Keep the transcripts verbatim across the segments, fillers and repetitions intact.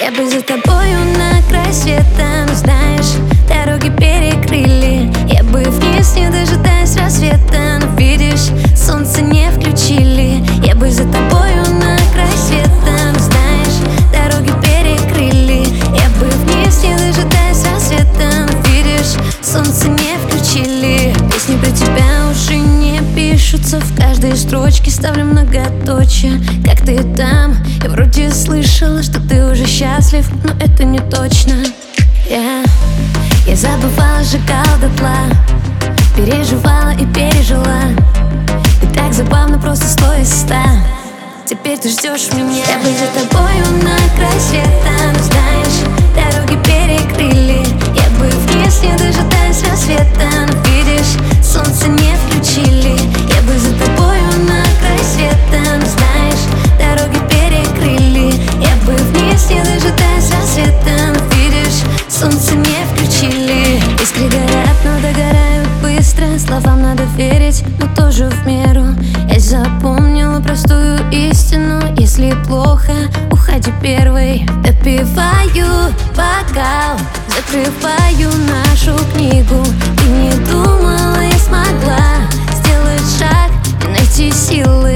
Я бы за тобою на край света, но знаешь, дороги перекрыли. Я бы вниз, не дожидаясь рассвета, но видишь, солнце не включили. Я бы за тобою на край света, но знаешь, дороги перекрыли. Я бы вниз, не дожидаясь рассвета, но видишь, солнце не включили. Песни про тебя уже не пишутся, в каждой строчке ставлю многоточие. Как ты там? Я вроде слышала, что ты уже счастлив, но это не точно. Я, я забывала, сжигала дотла, переживала и пережила. И так забавно, просто сто из ста. Теперь ты ждешь меня. Я бы за тобою на край света, но знаешь, дороги перекрыли. Я бы вниз, не дожидаясь рассвета, но видишь, солнце не включили. Я бы за тобою на край света, но знаешь, дороги перекрыли. Я бы вниз, не дожидаясь рассвета, но видишь, солнце не включили. Искры горят, но догорают быстро. Словам надо верить, но тоже в меру. Я запомнила простую истину: если плохо, уходи первой. Допиваю бокал, закрываю нашу книгу. Ты не думала, я смогла сделать шаг и найти силы.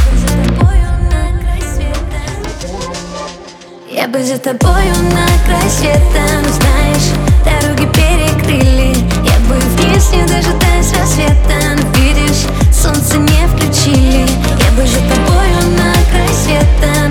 Я бы за тобою на край света, но знаешь, дороги перекрыли. Я бы вниз, не дожидаясь рассвета, но видишь, солнце не включили. Я бы за тобою на край света,